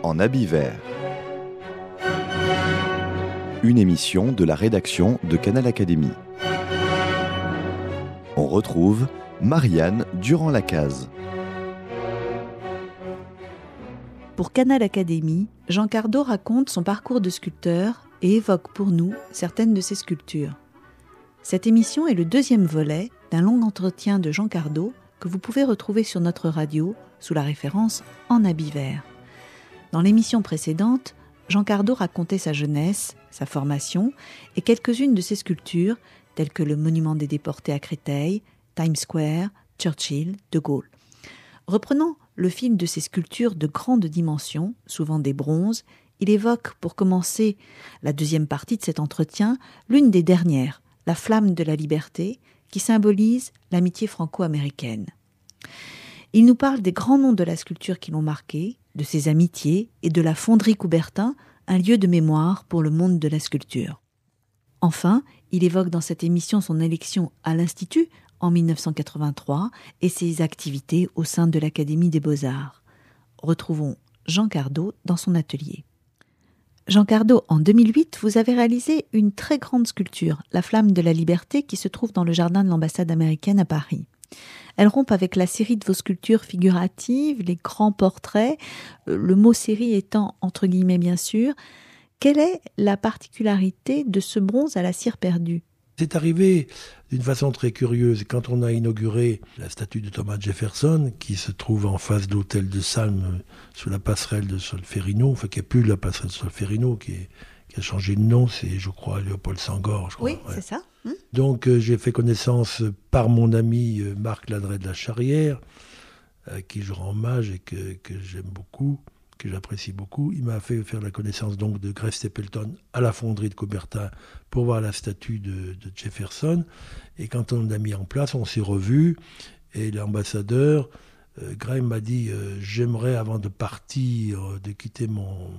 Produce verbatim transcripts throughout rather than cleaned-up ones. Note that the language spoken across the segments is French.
en habit vert. Une émission de la rédaction de Canal Académie. On retrouve Marianne Durand-Lacaze. Pour Canal Académie, Jean Cardot raconte son parcours de sculpteur et évoque pour nous certaines de ses sculptures. Cette émission est le deuxième volet d'un long entretien de Jean Cardot que vous pouvez retrouver sur notre radio sous la référence En habit vert. Dans l'émission précédente, Jean Cardot racontait sa jeunesse, sa formation et quelques-unes de ses sculptures telles que le Monument des déportés à Créteil, Times Square, Churchill, De Gaulle. Reprenant le fil de ses sculptures de grande dimension, souvent des bronzes, il évoque, pour commencer la deuxième partie de cet entretien, l'une des dernières, la flamme de la liberté, qui symbolise l'amitié franco-américaine. Il nous parle des grands noms de la sculpture qui l'ont marqué, de ses amitiés et de la Fonderie Coubertin, un lieu de mémoire pour le monde de la sculpture. Enfin, il évoque dans cette émission son élection à l'Institut en dix-neuf cent quatre-vingt-trois et ses activités au sein de l'Académie des Beaux-Arts. Retrouvons Jean Cardot dans son atelier. Jean Cardot, en deux mille huit, vous avez réalisé une très grande sculpture, la Flamme de la Liberté, qui se trouve dans le jardin de l'ambassade américaine à Paris. Elle rompt avec la série de vos sculptures figuratives, les grands portraits, le mot série étant entre guillemets bien sûr. Quelle est la particularité de ce bronze à la cire perdue ? C'est arrivé d'une façon très curieuse. Quand on a inauguré la statue de Thomas Jefferson, qui se trouve en face de l'hôtel de Salm, sous la passerelle de Solferino, enfin qui n'est plus la passerelle de Solferino, qui, est, qui a changé de nom, c'est je crois Léopold Senghor. Je crois. Oui, ouais. C'est ça. Hum. Donc euh, j'ai fait connaissance par mon ami euh, Marc Ladret de la Charrière, à qui je rends hommage et que, que j'aime beaucoup, que j'apprécie beaucoup. Il m'a fait faire la connaissance donc de Greg Stapleton à la fonderie de Coubertin pour voir la statue de, de Jefferson. Et quand on l'a mis en place, on s'est revus. Et l'ambassadeur, euh, Greg m'a dit euh, « J'aimerais, avant de partir, euh, de quitter mon,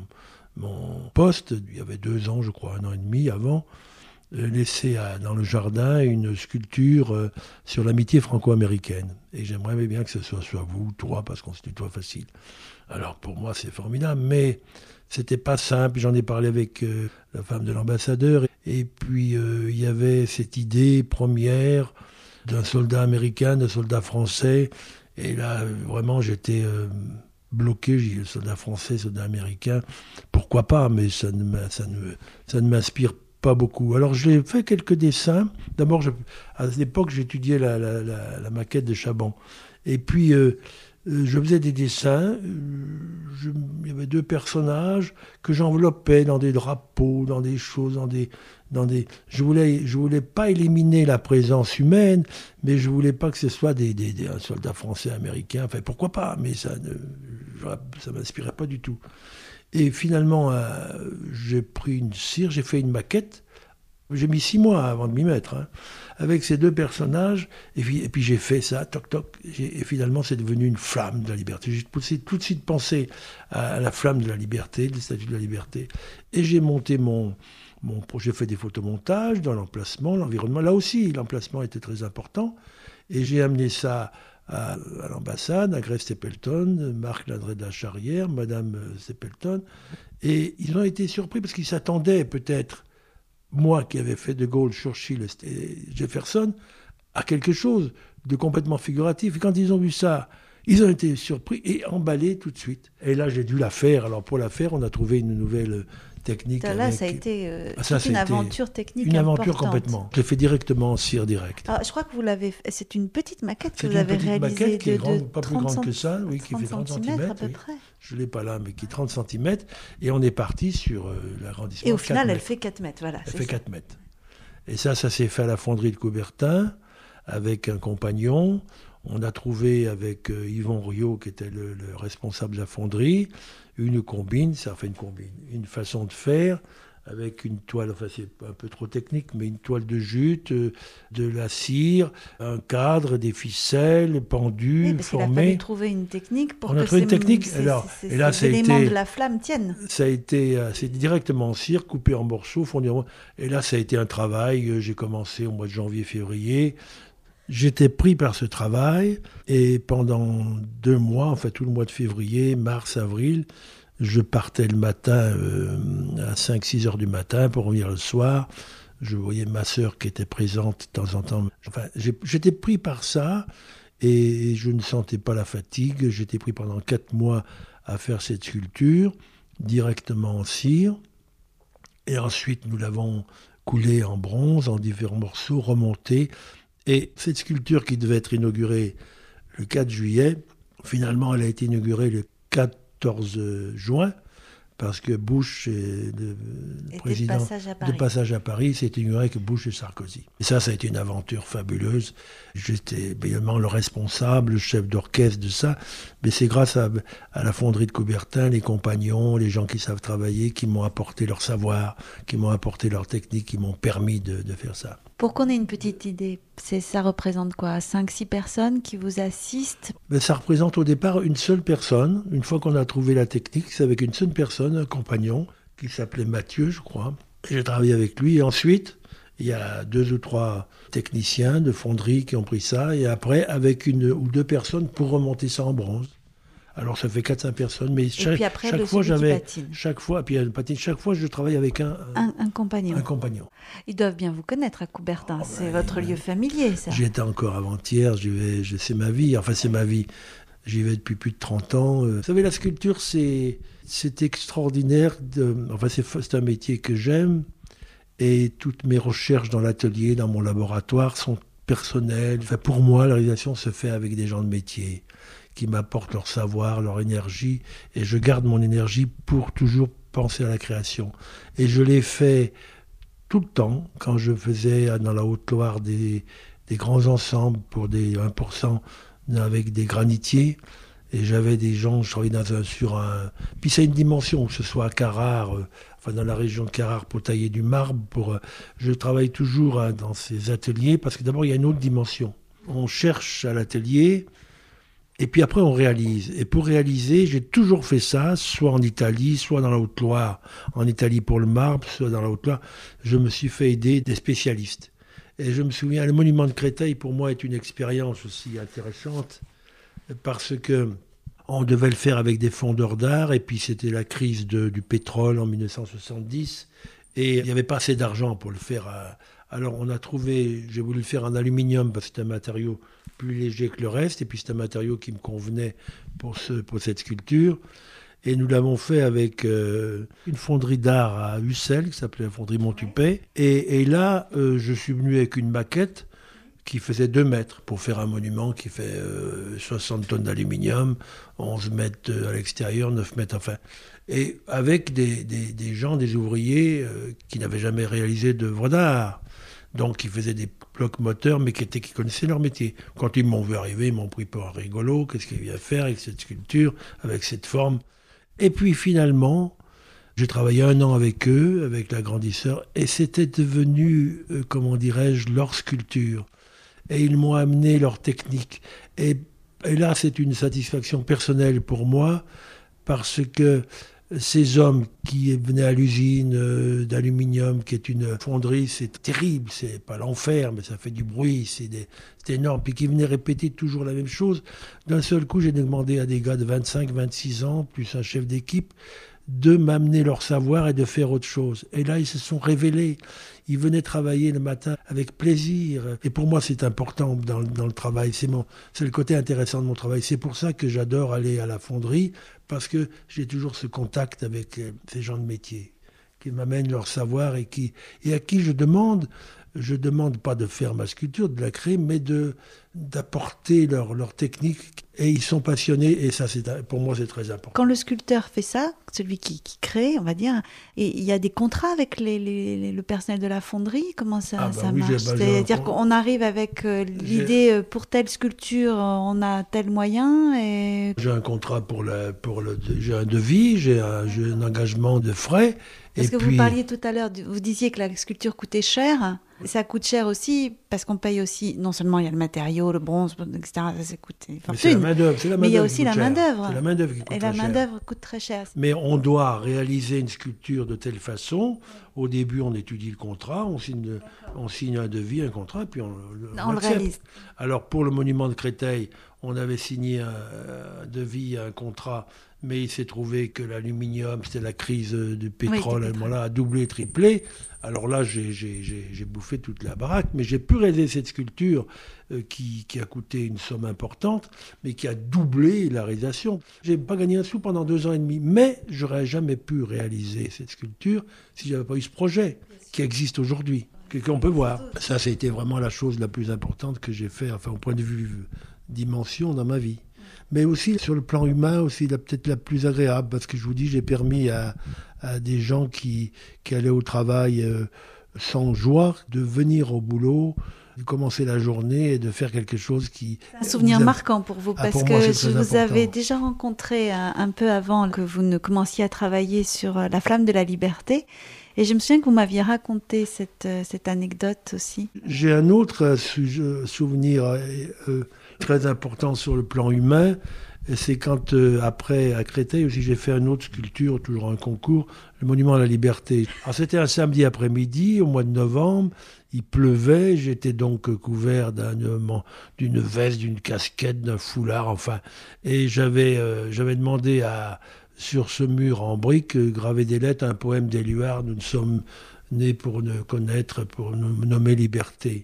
mon poste, il y avait deux ans, je crois, un an et demi avant, euh, laisser à, dans le jardin une sculpture euh, sur l'amitié franco-américaine. Et j'aimerais bien que ce soit soit vous, toi, parce qu'on se tutoie facile. » Alors pour moi c'est formidable, mais c'était pas simple. J'en ai parlé avec euh, la femme de l'ambassadeur. Et puis euh, il y avait cette idée première d'un soldat américain, d'un soldat français. Et là vraiment j'étais euh, bloqué. J'ai dit soldat français, soldat américain. Pourquoi pas, mais ça ne, ça ne, ça ne m'inspire pas beaucoup. Alors j'ai fait quelques dessins. D'abord, je, à l'époque j'étudiais la, la, la, la maquette de Chaban. Et puis... Euh, je faisais des dessins, je, il y avait deux personnages que j'enveloppais dans des drapeaux, dans des choses, dans des... Dans des je voulais, je voulais pas éliminer la présence humaine, mais je voulais pas que ce soit des, des, des, un soldat français, américain, enfin pourquoi pas, mais ça ne ça m'inspirait pas du tout. Et finalement, euh, j'ai pris une cire, j'ai fait une maquette. J'ai mis six mois avant de m'y mettre, hein, avec ces deux personnages, et puis, et puis j'ai fait ça, toc toc, et finalement c'est devenu une flamme de la liberté. J'ai tout, tout de suite pensé à, à la flamme de la liberté, le statut de la liberté, et j'ai monté mon, mon j'ai fait des photomontages dans l'emplacement, l'environnement. Là aussi, l'emplacement était très important, et j'ai amené ça à, à l'ambassade, à Greg Stapleton, Marc Ladret de la Charrière, Madame Stapleton, et ils ont été surpris parce qu'ils s'attendaient peut-être, moi qui avais fait De Gaulle, Churchill et Jefferson, à quelque chose de complètement figuratif. Et quand ils ont vu ça, ils ont été surpris et emballés tout de suite. Et là, j'ai dû la faire. Alors pour la faire, on a trouvé une nouvelle technique. Ça, là, avec... ça a été euh, ah, ça, une ça aventure technique Une importante. aventure complètement. Je l'ai fait directement en cire directe. Alors, je crois que vous l'avez fait. C'est une petite maquette que C'est vous avez réalisée. C'est une petite maquette qui est de, grande, de pas plus grande que ça, oui, qui fait trente centimètres. À peu oui. près. Je ne l'ai pas là, mais qui est trente centimètres. Et on est parti sur euh, l'agrandissement. Et au final, mètres. elle fait quatre mètres. Voilà, elle c'est fait ça. quatre mètres. Et ça, ça s'est fait à la fonderie de Coubertin, avec un compagnon. On a trouvé avec euh, Yvon Riot, qui était le, le responsable de la fonderie, une combine, ça fait une combine, une façon de faire, avec une toile, enfin c'est un peu trop technique, mais une toile de jute, euh, de la cire, un cadre, des ficelles, pendues, oui, parce formées. Il a fallu trouver une technique pour On que a trouvé ces, une technique. ces, Alors, ces, et là, ces ça a éléments été, de la flamme tiennent. Ça a été euh, c'est directement en cire, coupé en morceaux, fondu en... Et là, ça a été un travail, euh, j'ai commencé au mois de janvier-février. J'étais pris par ce travail et pendant deux mois, en fait tout le mois de février, mars, avril, Je partais le matin euh, à cinq six heures du matin pour revenir le soir. Je voyais ma sœur qui était présente de temps en temps. Enfin, j'ai, j'étais pris par ça et je ne sentais pas la fatigue. J'étais pris pendant quatre mois à faire cette sculpture directement en cire. Et ensuite, nous l'avons coulée en bronze, en différents morceaux, remontée. Et cette sculpture qui devait être inaugurée le quatre juillet, finalement, elle a été inaugurée le quatorze juin. Parce que Bush, et le, le président de passage à Paris, de passage à Paris c'est inauguré avec Bush et Sarkozy. Et ça, ça a été une aventure fabuleuse. J'étais évidemment le responsable, le chef d'orchestre de ça. Mais c'est grâce à, à la fonderie de Coubertin, les compagnons, les gens qui savent travailler, qui m'ont apporté leur savoir, qui m'ont apporté leur technique, qui m'ont permis de, de faire ça. Pour qu'on ait une petite idée, c'est, ça représente quoi ? cinq six personnes qui vous assistent ? Ben, ça représente au départ une seule personne. Une fois qu'on a trouvé la technique, c'est avec une seule personne, un compagnon, qui s'appelait Mathieu, je crois. Et j'ai travaillé avec lui. Et ensuite, il y a deux ou trois techniciens de fonderie qui ont pris ça. Et après, avec une ou deux personnes pour remonter ça en bronze. Alors ça fait quatre cinq personnes, mais chaque, et puis après, chaque le fois celui qui j'avais, patine. chaque fois, puis il patine, chaque fois je travaille avec un, un, un compagnon. Un compagnon. Ils doivent bien vous connaître à Coubertin, oh, c'est ben, votre ben, lieu familier, ça. J'y étais encore avant-hier, j'y vais, je, c'est ma vie, enfin c'est ma vie. J'y vais depuis plus de trente ans. Vous savez, la sculpture, c'est, c'est extraordinaire. De, enfin, c'est, c'est un métier que j'aime, et toutes mes recherches dans l'atelier, dans mon laboratoire, sont personnelles. Enfin, pour moi, la réalisation se fait avec des gens de métier qui m'apportent leur savoir, leur énergie, et je garde mon énergie pour toujours penser à la création. Et je l'ai fait tout le temps, quand je faisais dans la Haute-Loire des, des grands ensembles pour des un pour cent avec des granitiers, et j'avais des gens, je travaillais dans un, sur un... Puis c'est une dimension, que ce soit à Carrare, euh, enfin dans la région de Carrare pour tailler du marbre, pour, euh, je travaille toujours hein, dans ces ateliers, parce que d'abord il y a une autre dimension. On cherche à l'atelier, et puis après, on réalise. Et pour réaliser, j'ai toujours fait ça, soit en Italie, soit dans la Haute-Loire. En Italie pour le marbre, soit dans la Haute-Loire. Je me suis fait aider des spécialistes. Et je me souviens, le monument de Créteil, pour moi, est une expérience aussi intéressante, parce que on devait le faire avec des fondeurs d'art, et puis c'était la crise de, du pétrole en dix-neuf cent soixante-dix, et il n'y avait pas assez d'argent pour le faire. À... Alors on a trouvé, j'ai voulu le faire en aluminium, parce que c'est un matériau plus léger que le reste, et puis c'est un matériau qui me convenait pour, ce, pour cette sculpture. Et nous l'avons fait avec euh, une fonderie d'art à Ussel, qui s'appelait la fonderie Montupet. Et, et là, euh, je suis venu avec une maquette qui faisait deux mètres pour faire un monument qui fait euh, soixante tonnes d'aluminium, onze mètres à l'extérieur, neuf mètres, enfin. Et avec des, des, des gens, des ouvriers euh, qui n'avaient jamais réalisé d'œuvre d'art. Donc, qui faisaient des blocs moteurs, mais qui, étaient, qui connaissaient leur métier. Quand ils m'ont vu arriver, ils m'ont pris pour un rigolo. Qu'est-ce qu'il vient faire avec cette sculpture, avec cette forme ? Et puis, finalement, j'ai travaillé un an avec eux, avec l'agrandisseur, et c'était devenu, euh, comment dirais-je, leur sculpture. Et ils m'ont amené leur technique. Et, et là, c'est une satisfaction personnelle pour moi, parce que ces hommes qui venaient à l'usine euh, d'aluminium, qui est une fonderie, c'est terrible, c'est pas l'enfer, mais ça fait du bruit, c'est, des, c'est énorme, puis qui venaient répéter toujours la même chose. D'un seul coup, j'ai demandé à des gars de vingt-cinq, vingt-six ans, plus un chef d'équipe, de m'amener leur savoir et de faire autre chose. Et là, ils se sont révélés. Ils venaient travailler le matin avec plaisir. Et pour moi, c'est important dans, dans le travail. C'est, mon, c'est le côté intéressant de mon travail. C'est pour ça que j'adore aller à la fonderie, parce que j'ai toujours ce contact avec ces gens de métier qui m'amènent leur savoir et, qui, et à qui je demande, je demande pas de faire ma sculpture, de la créer, mais de, d'apporter leur, leur technique. Et ils sont passionnés, et ça, c'est, pour moi, c'est très important. Quand le sculpteur fait ça, celui qui, qui crée, on va dire, et il y a des contrats avec les, les, les, le personnel de la fonderie. Comment ça, ah bah ça oui, marche bah, c'est-à-dire qu'on arrive avec euh, l'idée, euh, pour telle sculpture, on a tel moyen et... J'ai un contrat pour le... Pour le j'ai un devis, j'ai un, j'ai un engagement de frais. Parce et que puis... vous parliez tout à l'heure, vous disiez que la sculpture coûtait cher. Ça coûte cher aussi, parce qu'on paye aussi, non seulement il y a le matériau, le bronze, et cetera, ça, ça coûte une fortune. C'est la main-d'œuvre, c'est la main-d'œuvre. Mais il y a aussi la main-d'œuvre. C'est la main-d'œuvre qui coûte Et très la main-d'œuvre coûte très cher. Mais on doit réaliser une sculpture de telle façon. Au début, on étudie le contrat, on signe, on signe un devis, un contrat, puis on, on le réalise. Alors, pour le monument de Créteil, on avait signé un, un devis, un contrat, mais il s'est trouvé que l'aluminium, c'était la crise du pétrole, oui, à ce moment-là, a doublé, triplé. Alors là, j'ai, j'ai, j'ai, j'ai bouffé toute la baraque, mais j'ai pu réaliser cette sculpture euh, qui, qui a coûté une somme importante, mais qui a doublé la réalisation. J'ai pas gagné un sou pendant deux ans et demi, mais j'aurais jamais pu réaliser cette sculpture si j'avais pas eu ce projet qui existe aujourd'hui, qu'on peut voir. Ça, c'était vraiment la chose la plus importante que j'ai fait, enfin, au point de vue dimension dans ma vie. Mais aussi sur le plan humain, aussi la, peut-être la plus agréable, parce que je vous dis, j'ai permis à, à des gens qui, qui allaient au travail euh, sans joie de venir au boulot, de commencer la journée et de faire quelque chose qui... C'est un souvenir vous a... marquant pour vous, ah, parce pour que moi, je vous important. avais déjà rencontré un, un peu avant que vous ne commenciez à travailler sur La Flamme de la Liberté. Et je me souviens que vous m'aviez raconté cette, cette anecdote aussi. J'ai un autre su- souvenir euh, très important sur le plan humain. Et c'est quand, euh, après, à Créteil aussi, j'ai fait une autre sculpture, toujours un concours, le Monument à la Liberté. Alors, c'était un samedi après-midi, au mois de novembre. Il pleuvait, j'étais donc couvert d'un, d'une veste, d'une casquette, d'un foulard, enfin. Et j'avais, euh, j'avais demandé à... sur ce mur en briques, gravé des lettres, un poème d'Éluard, nous sommes nés pour ne connaître, pour nous nommer liberté.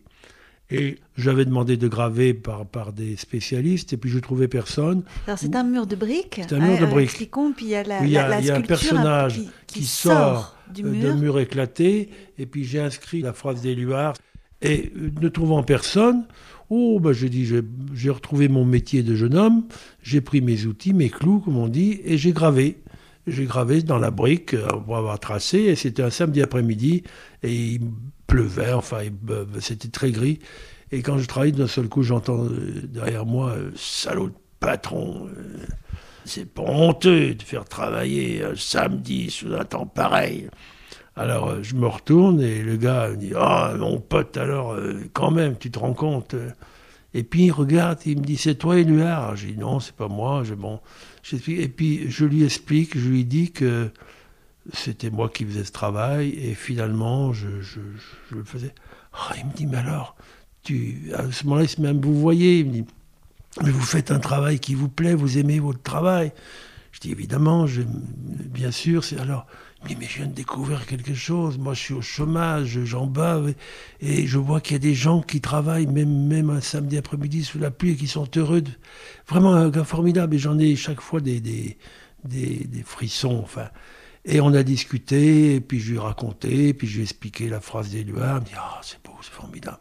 Et j'avais demandé de graver par, par des spécialistes, et puis je ne trouvais personne. Alors c'est un mur de briques. C'est un mur de briques. Expliquons, puis il y a la, oui, il y a, la, la il y a un personnage qui, qui, qui sort, sort du d'un mur. mur éclaté, et puis j'ai inscrit la phrase d'Éluard. Et ne trouvant personne, oh, ben j'ai dit, j'ai, j'ai retrouvé mon métier de jeune homme, j'ai pris mes outils, mes clous, comme on dit, et j'ai gravé. J'ai gravé dans la brique pour avoir tracé, et c'était un samedi après-midi, et il pleuvait, enfin, il, c'était très gris. Et quand je travaillais, d'un seul coup, j'entends derrière moi, « Salaud de patron, c'est pas honteux de faire travailler un samedi sous un temps pareil. » Alors, je me retourne, et le gars me dit, « Ah, oh, mon pote, alors, quand même, tu te rends compte ?» Et puis il regarde, il me dit, c'est toi Éluard? J'ai dit, non, c'est pas moi. J'ai, bon, et puis je lui explique, je lui dis que c'était moi qui faisais ce travail, et finalement, je, je, je le faisais. Oh, il me dit, mais alors, tu, à ce moment-là, il même vous voyez, il me dit, mais vous faites un travail qui vous plaît, vous aimez votre travail. Je dis, évidemment, je, bien sûr, c'est alors... Il me dit, mais je viens de découvrir quelque chose. Moi, je suis au chômage, j'en bave. Et, et je vois qu'il y a des gens qui travaillent, même, même un samedi après-midi sous la pluie, et qui sont heureux. De... Vraiment un gars formidable. Et j'en ai chaque fois des, des, des, des frissons. Enfin. Et on a discuté, et puis je lui ai raconté, et puis je lui ai expliqué la phrase d'Éluard. Il me dit, ah, c'est beau, c'est formidable.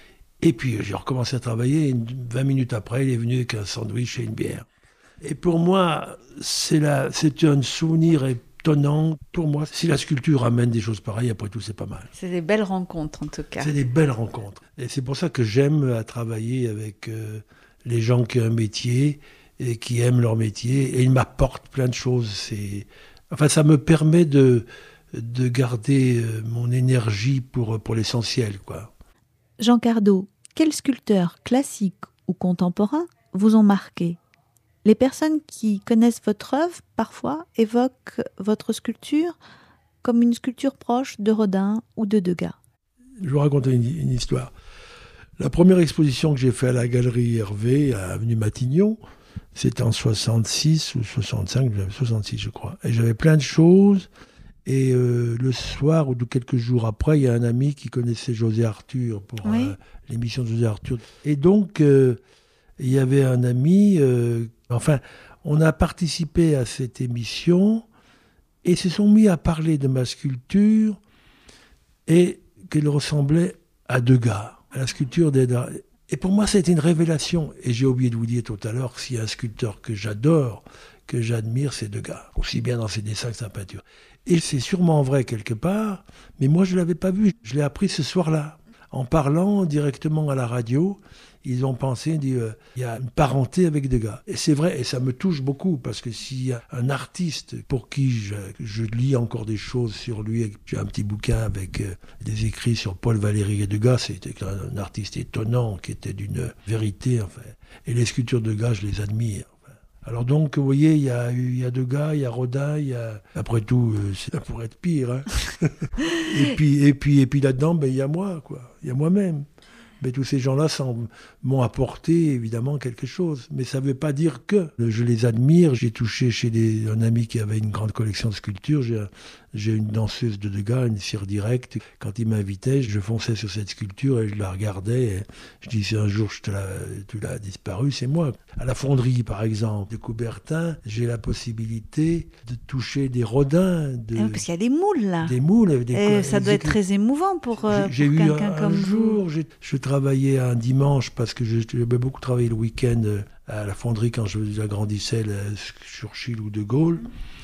Et puis j'ai recommencé à travailler. Et vingt minutes après, il est venu avec un sandwich et une bière. Et pour moi, c'est, la, c'est un souvenir étonnant. Pour moi, si la sculpture amène des choses pareilles, après tout, c'est pas mal. C'est des belles rencontres, en tout cas. C'est des belles rencontres. Et c'est pour ça que j'aime à travailler avec euh, les gens qui ont un métier et qui aiment leur métier. Et ils m'apportent plein de choses. C'est... Enfin, ça me permet de, de garder euh, mon énergie pour, pour l'essentiel, quoi. Jean Cardot, quels sculpteurs classiques ou contemporains vous ont marqué ? Les personnes qui connaissent votre œuvre, parfois, évoquent votre sculpture comme une sculpture proche de Rodin ou de Degas. Je vais vous raconter une, une histoire. La première exposition que j'ai faite à la Galerie Hervé, à Avenue Matignon, c'était en soixante-six ou soixante-cinq, soixante-six je crois. Et j'avais plein de choses. Et euh, le soir ou quelques jours après, il y a un ami qui connaissait José Arthur pour oui. euh, l'émission de José Arthur. Et donc, euh, il y avait un ami... Euh, Enfin, on a participé à cette émission et se sont mis à parler de ma sculpture et qu'elle ressemblait à Degas, à la sculpture d'Eda. Et pour moi, c'était une révélation. Et j'ai oublié de vous dire tout à l'heure, s'il y a un sculpteur que j'adore, que j'admire, c'est Degas. Aussi bien dans ses dessins que sa peinture. Et c'est sûrement vrai quelque part, mais moi, je ne l'avais pas vu. Je l'ai appris ce soir-là, en parlant directement à la radio. Ils ont pensé, dit, euh, il y a une parenté avec Degas. Et c'est vrai, et ça me touche beaucoup, parce que s'il y a un artiste pour qui je, je lis encore des choses sur lui, j'ai un petit bouquin avec euh, des écrits sur Paul Valéry et Degas, c'était un, un artiste étonnant, qui était d'une vérité, enfin. Et les sculptures de Degas, je les admire. Enfin. Alors donc, vous voyez, il y a, il y a Degas, il y a Rodin, il y a... Après tout, euh, ça pourrait être pire. Hein. et, puis, et, puis, et puis là-dedans, ben, il y a moi, quoi. Il y a moi-même. Mais tous ces gens-là m'ont apporté évidemment quelque chose. Mais ça ne veut pas dire que. Je les admire. J'ai touché chez des, un ami qui avait une grande collection de sculptures. J'ai, j'ai une danseuse de Degas, une cire directe. Quand il m'invitait, je fonçais sur cette sculpture et je la regardais. Et je dis, si un jour je te la, tu l'as disparu, c'est moi. À la fonderie, par exemple, de Coubertin, j'ai la possibilité de toucher des Rodin. De, ah, parce qu'il y a des moules, là. Des moules. Des, et ça doit être très émouvant pour, euh, j'ai, pour j'ai quelqu'un eu un, comme un vous. Jour, j'ai, je travaillais un dimanche parce que j'avais beaucoup travaillé le week-end à la fonderie quand je j'agrandissais sur Churchill ou De Gaulle.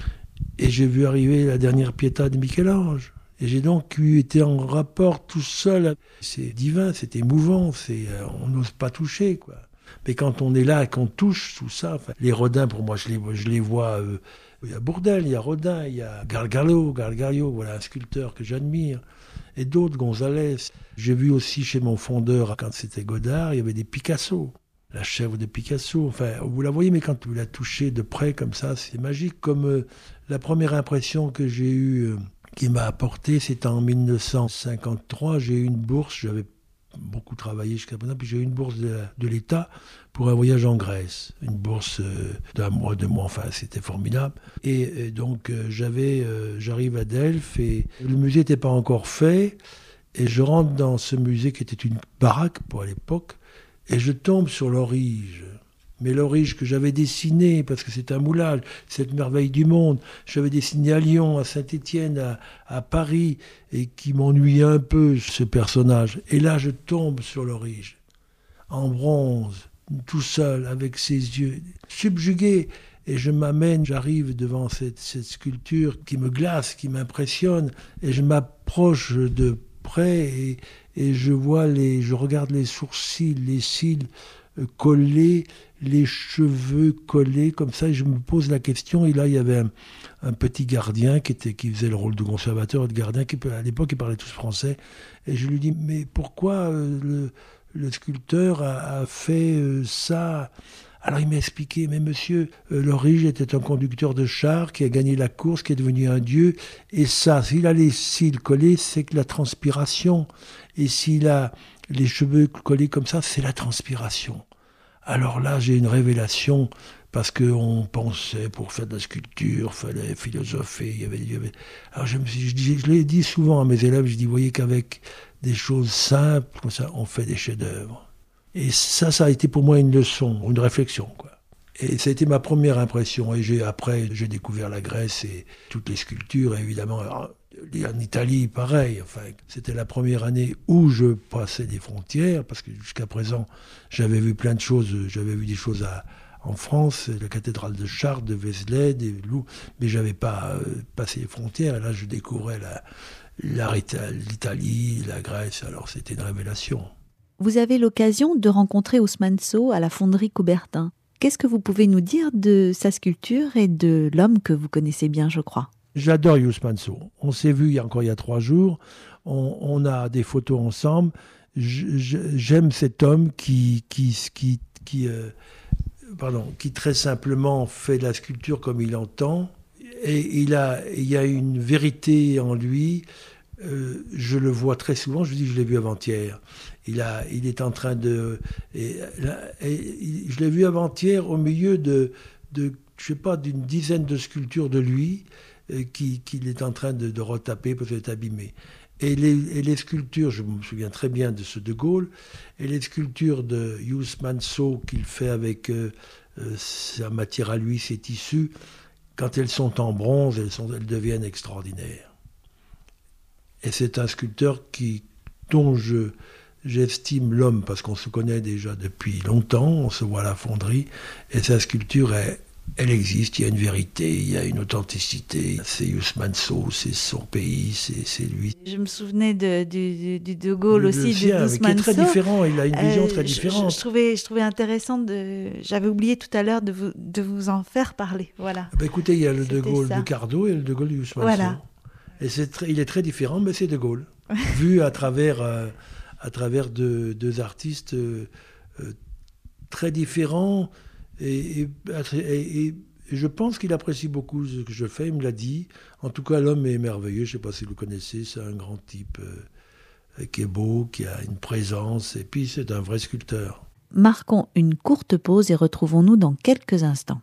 Et j'ai vu arriver la dernière Pietà de Michel-Ange. Et j'ai donc eu, été en rapport tout seul. C'est divin, c'est émouvant, c'est, on n'ose pas toucher, quoi. Mais quand on est là et qu'on touche tout ça, enfin, les Rodin, pour moi, je les, je les vois. Euh, il y a Bourdelle, il y a Rodin, il y a Gargallo, Gargallo, voilà un sculpteur que j'admire. Et d'autres, Gonzalez. J'ai vu aussi chez mon fondeur, quand c'était Godard, il y avait des Picasso. La chèvre de Picasso. Enfin, vous la voyez, mais quand vous la touchez de près comme ça, c'est magique. Comme euh, la première impression que j'ai eue, euh, qui m'a apporté, c'était en dix-neuf cent cinquante-trois. J'ai eu une bourse, j'avais beaucoup travaillé jusqu'à présent, puis j'ai eu une bourse de, de l'État pour un voyage en Grèce. Une bourse euh, d'un mois, deux mois, enfin, c'était formidable. Et, et donc, euh, j'avais, euh, j'arrive à Delphes et le musée n'était pas encore fait. Et je rentre dans ce musée qui était une baraque pour à l'époque. Et je tombe sur l'Aurige. Mais l'Aurige que j'avais dessiné, parce que c'est un moulage, cette merveille du monde. J'avais dessiné à Lyon, à Saint-Étienne, à, à Paris, et qui m'ennuyait un peu, ce personnage. Et là, je tombe sur l'Aurige, en bronze, tout seul, avec ses yeux, subjugué. Et je m'amène, j'arrive devant cette, cette sculpture qui me glace, qui m'impressionne, et je m'approche de près, et, et je vois les, je regarde les sourcils, les cils collés, les cheveux collés, comme ça, et je me pose la question, et là, il y avait un, un petit gardien qui, était, qui faisait le rôle de conservateur et de gardien, qui, à l'époque, ils parlaient tous français, et je lui dis, mais pourquoi euh, le, le sculpteur a, a fait euh, ça ? Alors il m'a expliqué, mais monsieur, euh, l'Aurige était un conducteur de char qui a gagné la course, qui est devenu un dieu, et ça, s'il a les cils collés, c'est que la transpiration, et s'il a les cheveux collés comme ça, c'est la transpiration. Alors là, j'ai une révélation, parce qu'on pensait, pour faire de la sculpture, il fallait philosopher, il y avait... Il y avait... Alors je, me suis, je, dis, je l'ai dit souvent à mes élèves, je dis, vous voyez qu'avec des choses simples, comme ça, on fait des chefs-d'œuvre. Et ça, ça a été pour moi une leçon, une réflexion, quoi. Et ça a été ma première impression. Et j'ai, après, j'ai découvert la Grèce et toutes les sculptures, et évidemment. Alors, en Italie, pareil. Enfin, c'était la première année où je passais des frontières, parce que jusqu'à présent, j'avais vu plein de choses. J'avais vu des choses à, en France, la cathédrale de Chartres, de Vézelay, des Loups, mais j'avais pas euh, passé les frontières. Et là, je découvrais la, la, l'Italie, la Grèce. Alors, c'était une révélation. Vous avez l'occasion de rencontrer Ousmane Sow à la fonderie Coubertin. Qu'est-ce que vous pouvez nous dire de sa sculpture et de l'homme que vous connaissez bien, je crois ? J'adore Ousmane Sow. On s'est vu il y a encore il y a trois jours. On, on a des photos ensemble. Je, j'aime cet homme qui, qui, qui, qui, euh, pardon, qui très simplement fait de la sculpture comme il entend. Et il a, il y a une vérité en lui. Euh, je le vois très souvent, je dis je l'ai vu avant-hier. Il, a, il est en train de... Et, et, je l'ai vu avant-hier au milieu de, de je sais pas, d'une dizaine de sculptures de lui euh, qu'il qui est en train de, de retaper parce qu'elle est abîmée. Et les, et les sculptures, je me souviens très bien de ce De Gaulle, et les sculptures de Ousmane Sow qu'il fait avec euh, euh, sa matière à lui, ses tissus, quand elles sont en bronze, elles, sont, elles deviennent extraordinaires. Et c'est un sculpteur qui, dont je, j'estime l'homme, parce qu'on se connaît déjà depuis longtemps, on se voit à la fonderie, et sa sculpture, elle, elle existe, il y a une vérité, il y a une authenticité. C'est Ousmane Sow, c'est son pays, c'est, c'est lui. Je me souvenais de, du, du De Gaulle le, aussi, le sien, de Ousmane Sow. Qui est très différent, il a une vision euh, très différente. Je, je, trouvais, je trouvais intéressant, de, j'avais oublié tout à l'heure de vous, de vous en faire parler. Voilà. Ben écoutez, il y a le C'était De Gaulle ça. de Cardo et le De Gaulle de Ousmane Voilà. Sow. Et c'est très, il est très différent, mais c'est De Gaulle. Vu à travers, euh, à travers deux, deux artistes euh, euh, très différents. Et, et, et, et je pense qu'il apprécie beaucoup ce que je fais, il me l'a dit. En tout cas, l'homme est merveilleux, je ne sais pas si vous le connaissez, c'est un grand type. Euh, qui est beau, qui a une présence, et puis c'est un vrai sculpteur. Marquons une courte pause et retrouvons-nous dans quelques instants.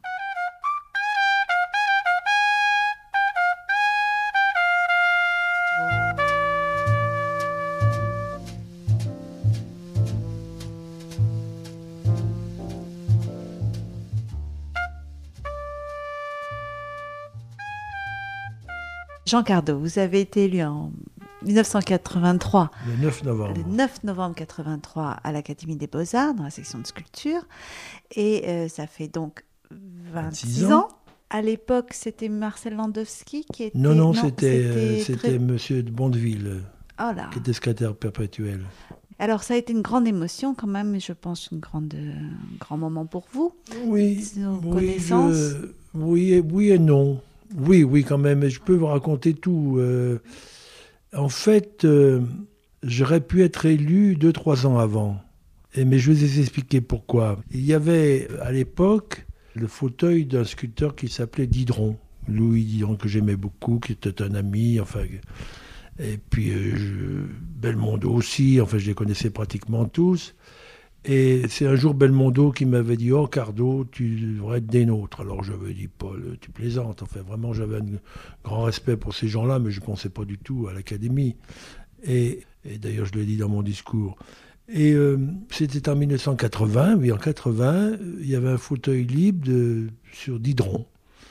Jean Cardot, vous avez été élu en dix-neuf cent quatre-vingt-trois, le neuf novembre. Le neuf novembre quatre-vingt-trois à l'Académie des Beaux-Arts, dans la section de sculpture. Et euh, ça fait donc vingt-six ans. ans. À l'époque, c'était Marcel Landowski qui était... Non, non, non c'était, c'était, c'était très... Monsieur de Bondeville, oh là. qui était secrétaire perpétuel. Alors, ça a été une grande émotion quand même, je pense, une grande, un grand moment pour vous. Oui, oui, je... oui, oui et non. Oui, oui, quand même, je peux vous raconter tout. Euh, en fait, euh, j'aurais pu être élu deux, trois ans avant. Et, mais je vais vous expliquer pourquoi. Il y avait, à l'époque, le fauteuil d'un sculpteur qui s'appelait Diderot. Louis Diderot, que j'aimais beaucoup, qui était un ami, enfin... Et puis, euh, je, Belmondo aussi, enfin, je les connaissais pratiquement tous. Et c'est un jour Belmondo qui m'avait dit « Oh, Cardot, tu devrais être des nôtres ». Alors j'avais dit « Paul, tu plaisantes ». Enfin, vraiment, j'avais un grand respect pour ces gens-là, mais je ne pensais pas du tout à l'Académie. Et, et d'ailleurs, je l'ai dit dans mon discours. Et euh, c'était en dix-neuf cent quatre-vingts. Oui, en quatre-vingts, il y avait un fauteuil libre de, sur Diderot.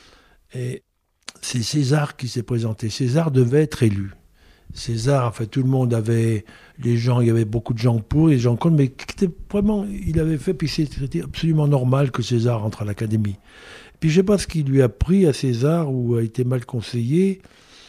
Et c'est César qui s'est présenté. César devait être élu. César, enfin tout le monde avait, les gens, il y avait beaucoup de gens pour, les gens contre, mais c'était vraiment, il avait fait, puis c'était absolument normal que César entre à l'Académie. Puis je ne sais pas ce qu'il lui a pris à César ou a été mal conseillé.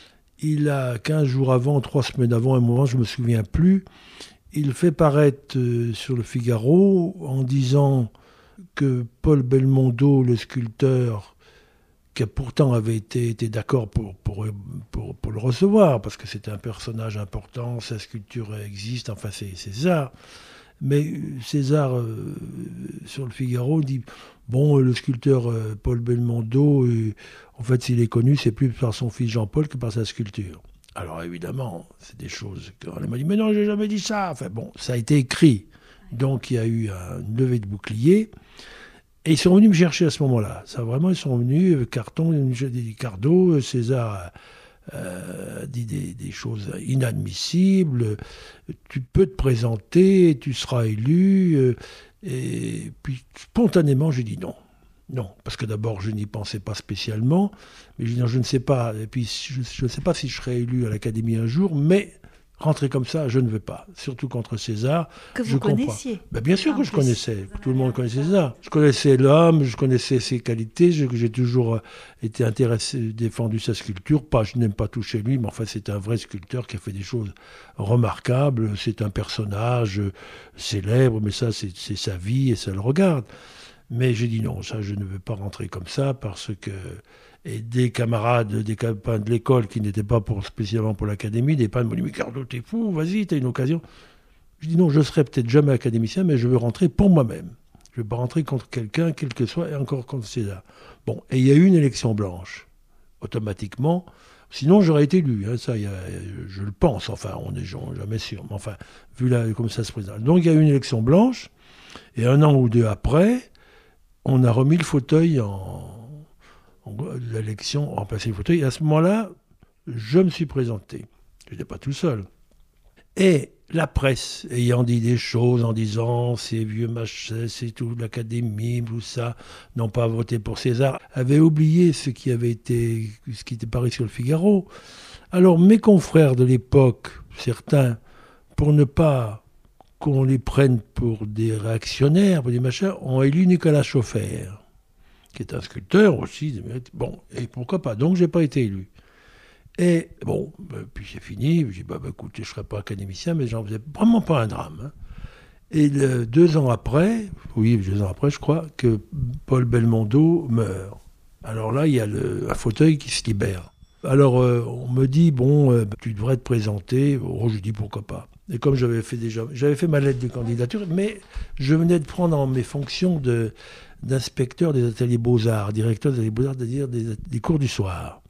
Il a, quinze jours avant, trois semaines avant, un moment, je ne me souviens plus, il fait paraître euh, sur le Figaro en disant que Paul Belmondo, le sculpteur, qui pourtant avait été, été d'accord pour, pour, pour, pour le recevoir, parce que c'était un personnage important, sa sculpture existe, enfin c'est César. Mais César, euh, sur le Figaro, dit, bon, le sculpteur euh, Paul Belmondo, euh, en fait, s'il est connu, c'est plus par son fils Jean-Paul que par sa sculpture. Alors évidemment, c'est des choses qu'on m'a dit, mais non, j'ai jamais dit ça. Enfin bon, ça a été écrit. Donc il y a eu une levée de bouclier. Et ils sont venus me chercher à ce moment-là. Ça, vraiment, ils sont venus, Carton, Cardot, César euh, dit des, des choses inadmissibles. Tu peux te présenter, tu seras élu. Euh, et puis, spontanément, j'ai dit non. Non, parce que d'abord, je n'y pensais pas spécialement. Mais je dis non, je ne sais pas. Et puis, je ne sais pas si je serai élu à l'Académie un jour, mais... Rentrer comme ça, je ne veux pas. Surtout contre César. Que vous je connaissiez. Ben bien sûr que je connaissais. Tout le monde connaissait César. Je connaissais l'homme, je connaissais ses qualités. Je, j'ai toujours été intéressé, défendu sa sculpture. Pas, je n'aime pas toucher lui, mais enfin, c'est un vrai sculpteur qui a fait des choses remarquables. C'est un personnage célèbre, mais ça, c'est, c'est sa vie et ça le regarde. Mais j'ai dit non, ça, je ne veux pas rentrer comme ça parce que... Et des camarades, des copains de l'école qui n'étaient pas pour, spécialement pour l'Académie, des pannes m'ont dit « Mais Cardot, t'es fou, vas-y, t'as une occasion. » Je dis « Non, je serai peut-être jamais académicien, mais je veux rentrer pour moi-même. Je ne veux pas rentrer contre quelqu'un, quel que soit, et encore contre César. » Bon, et il y a eu une élection blanche, automatiquement. Sinon, j'aurais été élu, hein, ça, y a, je le pense, enfin, on n'est jamais sûr. Mais enfin, vu là, comme ça se présente. Donc, il y a eu une élection blanche, et un an ou deux après, on a remis le fauteuil en... l'élection, remplacer le fauteuil. Et à ce moment-là, je me suis présenté. Je n'étais pas tout seul. Et la presse, ayant dit des choses en disant ces vieux machins, c'est tout, l'Académie, tout ça, n'ont pas voté pour César, avait oublié ce qui avait été, ce qui était paru sur le Figaro. Alors mes confrères de l'époque, certains, pour ne pas qu'on les prenne pour des réactionnaires, pour des machins, ont élu Nicolas Chauffer, qui est un sculpteur aussi. Bon, et pourquoi pas. Donc, je n'ai pas été élu. Et bon, ben, puis c'est fini. J'ai dit, bah, bah, écoute, je ne serai pas académicien, mais j'en faisais vraiment pas un drame. Hein. Et le, deux ans après, oui, deux ans après, je crois, que Paul Belmondo meurt. Alors là, il y a le, un fauteuil qui se libère. Alors, euh, on me dit, bon, euh, tu devrais te présenter. Oh, je dis, pourquoi pas. Et comme j'avais fait déjà, j'avais fait ma lettre de candidature, mais je venais de prendre en mes fonctions de... d'inspecteur des ateliers Beaux-Arts, directeur des ateliers Beaux-Arts, c'est-à-dire des, des cours du soir.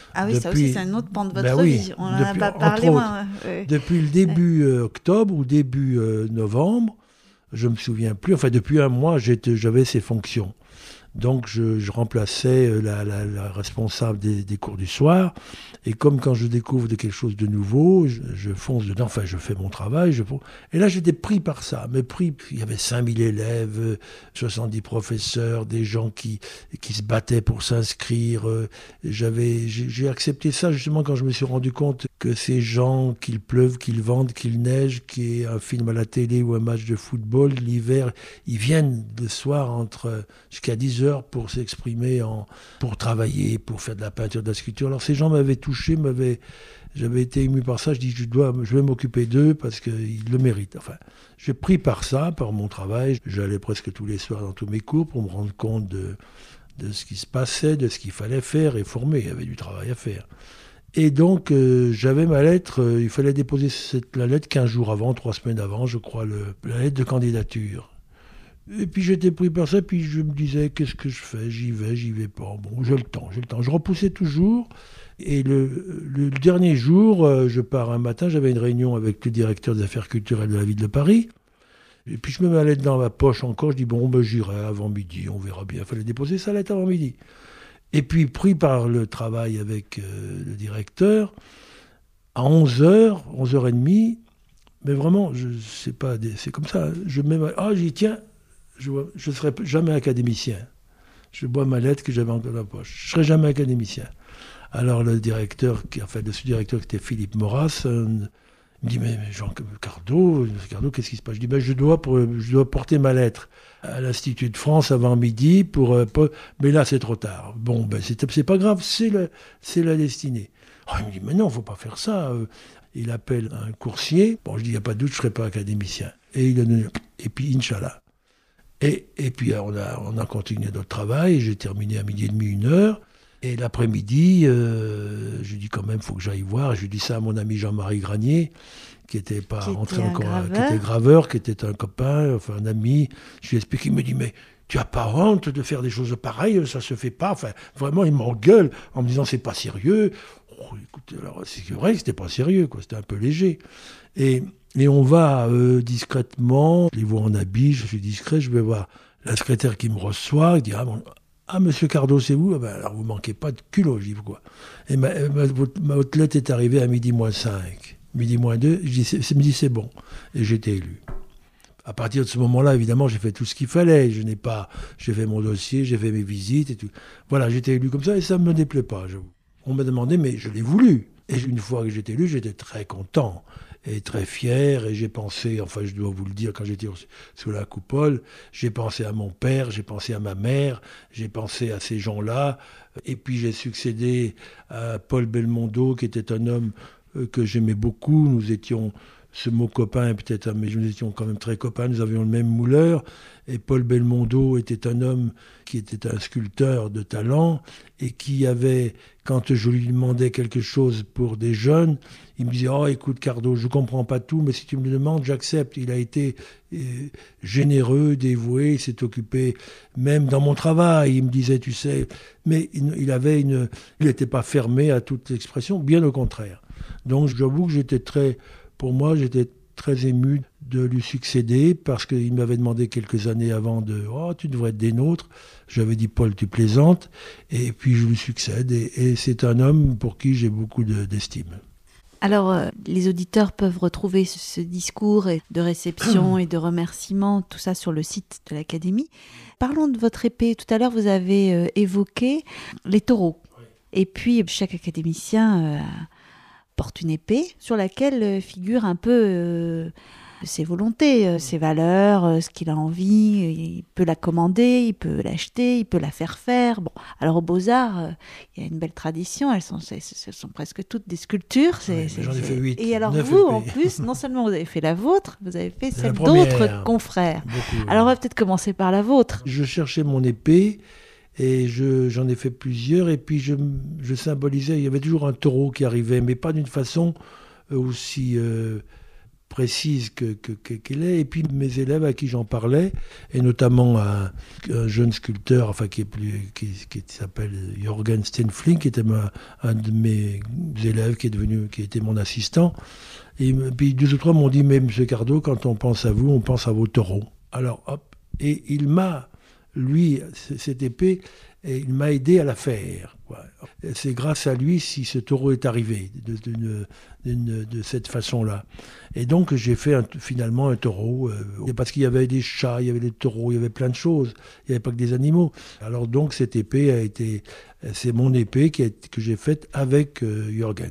Ah oui, depuis, ça aussi, c'est un autre pan de votre ben oui, vie. On n'en a depuis, pas parlé, moi. Ouais. Depuis le début euh, octobre ou début euh, novembre, je ne me souviens plus, enfin depuis un mois, j'étais, j'avais ces fonctions. Donc je, je remplaçais la, la, la responsable des, des cours du soir. Et comme quand je découvre de quelque chose de nouveau, je, je fonce dedans, enfin je fais mon travail. Je... Et là j'étais pris par ça. Mais pris, il y avait cinq mille élèves, soixante-dix professeurs, des gens qui, qui se battaient pour s'inscrire. J'avais, j'ai, j'ai accepté ça justement quand je me suis rendu compte que ces gens, qu'il pleuve, qu'il vente, qu'il neige, qu'il y ait un film à la télé ou un match de football, l'hiver, ils viennent le soir entre jusqu'à dix heures pour s'exprimer, en, pour travailler, pour faire de la peinture, de la sculpture. Alors ces gens m'avaient touché, m'avaient, j'avais été ému par ça. Je dis, je, dois, je vais m'occuper d'eux parce qu'ils le méritent. Enfin, j'ai pris par ça, par mon travail. J'allais presque tous les soirs dans tous mes cours pour me rendre compte de, de ce qui se passait, de ce qu'il fallait faire et former. Il y avait du travail à faire. Et donc, euh, j'avais ma lettre, euh, il fallait déposer cette, la lettre quinze jours avant, trois semaines avant, je crois, le, la lettre de candidature. Et puis j'étais pris par ça, puis je me disais, qu'est-ce que je fais ? J'y vais, j'y vais pas. Bon, j'ai le temps, j'ai le temps. Je repoussais toujours. Et le, le dernier jour, euh, je pars un matin, j'avais une réunion avec le directeur des affaires culturelles de la ville de Paris. Et puis je me mets la lettre dans ma poche encore, je dis, bon, ben, j'irai avant midi, on verra bien. Il fallait déposer sa lettre avant midi. Et puis, pris par le travail avec euh, le directeur, à onze heures, onze heures trente, mais vraiment, je sais pas, c'est comme ça, je mets ma... Ah, j'ai dit, tiens, je ne serai jamais académicien. Je bois ma lettre que j'avais dans la poche. Je ne serai jamais académicien. Alors, le directeur, qui, enfin, le sous-directeur, qui était Philippe Maurras, euh, me dit, mais Jean Cardot, Cardot, qu'est-ce qui se passe ? Je dis, ben, je dois, pour, je dois porter ma lettre à l'Institut de France avant midi, pour, euh, pour, mais là c'est trop tard. Bon, ben c'est, c'est pas grave, c'est, le, c'est la destinée. Oh, il me dit, mais non, faut pas faire ça. Il appelle un coursier. Bon, je dis, il n'y a pas de doute, je ne serai pas académicien. Et il a donné, et puis, Inch'Allah. Et, et puis, on a, on a continué notre travail. J'ai terminé à midi et demi, une heure. Et l'après-midi, euh, je dis quand même, il faut que j'aille voir. Je dis ça à mon ami Jean-Marie Granier, qui était pas qui rentré était encore, graveur. qui était graveur, qui était un copain, enfin un ami. Je lui ai expliqué, il me dit, mais tu n'as pas honte de faire des choses pareilles, ça se fait pas. Enfin, vraiment, il m'engueule en me disant, c'est pas sérieux. Oh, écoute, alors, c'est vrai que c'était pas sérieux, quoi. C'était un peu léger. Et, et on va euh, discrètement, je les vois en habit, je suis discret, je vais voir la secrétaire qui me reçoit, il dit, ah bon, ah, monsieur Cardot, c'est vous ? Ah ben, alors, vous manquez pas de culot, je dis, quoi. Et ma, ma, ma haute lettre est arrivée à midi moins cinq, midi moins deux, je dis, c'est, c'est, me dit, c'est bon. Et j'ai été élu. À partir de ce moment-là, évidemment, j'ai fait tout ce qu'il fallait. Je n'ai pas, j'ai fait mon dossier, j'ai fait mes visites et tout. Voilà, j'ai été élu comme ça et ça ne me déplaît pas, j'avoue. On m'a demandé, mais je l'ai voulu. Et une fois que j'étais élu, j'étais très content et très fier. Et j'ai pensé, enfin, je dois vous le dire, quand j'étais sous la coupole, j'ai pensé à mon père, j'ai pensé à ma mère, j'ai pensé à ces gens-là. Et puis j'ai succédé à Paul Belmondo, qui était un homme que j'aimais beaucoup. Nous étions... Ce mot copain, peut-être, mais nous étions quand même très copains, nous avions le même mouleur. Et Paul Belmondo était un homme qui était un sculpteur de talent et qui avait, quand je lui demandais quelque chose pour des jeunes, il me disait « Oh, écoute, Cardot, je ne comprends pas tout, mais si tu me le demandes, j'accepte. » Il a été euh, généreux, dévoué, il s'est occupé, même dans mon travail, il me disait « Tu sais... » Mais il, il avait une... Il n'était pas fermé à toute l'expression, bien au contraire. Donc, j'avoue que j'étais très... Pour moi, j'étais très ému de lui succéder parce qu'il m'avait demandé quelques années avant de « Oh, tu devrais être des nôtres ». J'avais dit « Paul, tu plaisantes ». Et puis, je lui succède. Et, et c'est un homme pour qui j'ai beaucoup de, d'estime. Alors, euh, les auditeurs peuvent retrouver ce, ce discours de réception et de remerciement, tout ça sur le site de l'Académie. Parlons de votre épée. Tout à l'heure, vous avez euh, évoqué les taureaux. Oui. Et puis, chaque académicien... Euh, porte une épée sur laquelle figurent un peu euh, ses volontés, euh, ses valeurs, euh, ce qu'il a envie. Il peut la commander, il peut l'acheter, il peut la faire faire. Bon, alors aux Beaux-Arts, euh, il y a une belle tradition. Elles sont, c'est, ce sont presque toutes des sculptures. C'est, oui, c'est, j'en ai c'est... fait huit. Et alors vous, épées. En plus, non seulement vous avez fait la vôtre, vous avez fait c'est celle d'autres confrères. Beaucoup, alors on va peut-être commencer par la vôtre. Je cherchais mon épée. Et je, j'en ai fait plusieurs, et puis je, je symbolisais, il y avait toujours un taureau qui arrivait, mais pas d'une façon aussi euh, précise que, que, que, qu'elle est. Et puis mes élèves à qui j'en parlais, et notamment un, un jeune sculpteur, enfin qui est plus, qui, qui s'appelle Jürgen Stenfling, qui était ma, un de mes élèves, qui est devenu, qui était mon assistant. Et puis deux ou trois m'ont dit, mais Monsieur Cardot, quand on pense à vous, on pense à vos taureaux. Alors hop, et il m'a, lui, cette épée, et il m'a aidé à la faire. Quoi. C'est grâce à lui si ce taureau est arrivé de, de, de, de, de cette façon-là. Et donc j'ai fait un, finalement un taureau, euh, parce qu'il y avait des chats, il y avait des taureaux, il y avait plein de choses. Il n'y avait pas que des animaux. Alors donc cette épée a été, c'est mon épée qui a, que j'ai faite avec euh, Jürgen.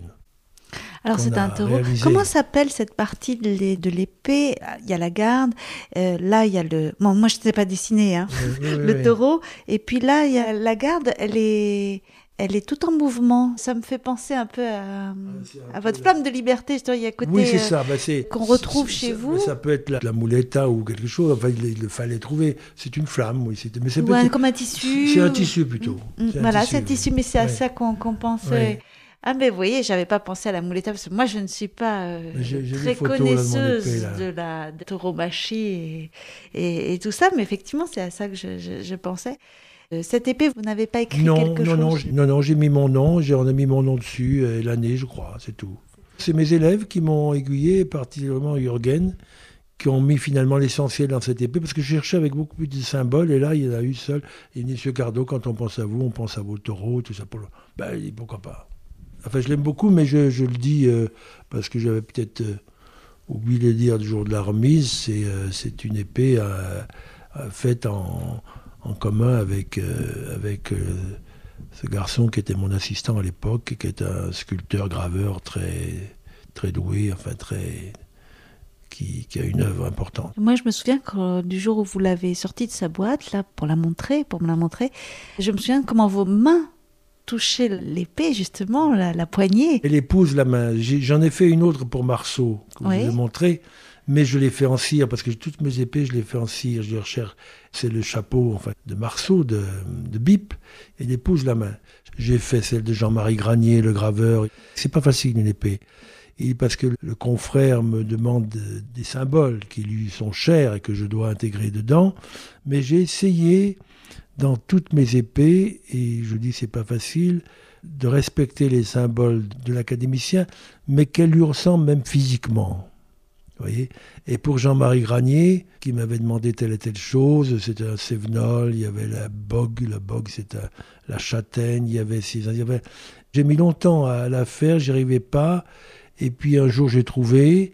Alors c'est un taureau. Réalisé. Comment s'appelle cette partie de l'épée? Il y a la garde, euh, là il y a le... Bon, moi je ne sais pas dessiner, hein, oui, oui, le oui. taureau. Et puis là, il y a la garde, elle est... Elle est tout en mouvement. Ça me fait penser un peu à, à votre flamme de liberté. Il y a côté oui, c'est ça. Bah, c'est, qu'on retrouve chez ça, vous. Ça peut être la, la muleta ou quelque chose. Enfin, il, il fallait trouver. C'est une flamme, oui. C'était, mais c'est ou un, comme un tissu. C'est un tissu plutôt. Mmh, c'est voilà, un tissu, c'est un tissu, mais c'est à ouais. ça qu'on, qu'on pensait. Oui. Ah, mais vous voyez, je n'avais pas pensé à la muleta, parce que moi, je ne suis pas euh, j'ai, j'ai très connaisseuse de, épée, de la de tauromachie et, et, et tout ça. Mais effectivement, c'est à ça que je, je, je pensais. Cette épée, vous n'avez pas écrit non, quelque non, chose non, non, non, j'ai mis mon nom, j'ai, on a mis mon nom dessus, et l'année, je crois, c'est tout. C'est mes élèves qui m'ont aiguillé, particulièrement Jürgen, qui ont mis finalement l'essentiel dans cette épée, parce que je cherchais avec beaucoup plus de symboles, et là, il y en a eu seul. Et Monsieur Cardot, quand on pense à vous, on pense à vos taureaux, tout ça. Pour le... Ben, il dit, pourquoi pas. Enfin, je l'aime beaucoup, mais je, je le dis euh, parce que j'avais peut-être euh, oublié de le dire du jour de la remise, c'est, euh, c'est une épée euh, euh, faite en... en commun avec, euh, avec euh, ce garçon qui était mon assistant à l'époque, qui est un sculpteur, graveur très, très doué, enfin très, qui, qui a une œuvre importante. Moi, je me souviens que, du jour où vous l'avez sortie de sa boîte, là, pour la montrer, pour me la montrer, je me souviens comment vos mains touchaient l'épée, justement, la, la poignée. Elle épouse la main. J'ai, j'en ai fait une autre pour Marceau, que oui. je vous ai montré. Mais je l'ai fait en cire, parce que toutes mes épées, je les fais en cire. Je les recherche. C'est le chapeau enfin, de Marceau, de, de Bip, et il épouse la main. J'ai fait celle de Jean-Marie Granier, le graveur. C'est pas facile, une épée. Et parce que le confrère me demande des symboles qui lui sont chers et que je dois intégrer dedans. Mais j'ai essayé, dans toutes mes épées, et je dis c'est pas facile, de respecter les symboles de l'académicien, mais qu'elles lui ressemblent même physiquement. Vous voyez ? Et pour Jean-Marie Granier, qui m'avait demandé telle et telle chose, c'était un Sévenol, il y avait la bogue, la bogue c'était la châtaigne, il y avait ces... Il y avait... J'ai mis longtemps à la faire, j'y arrivais pas, et puis un jour j'ai trouvé,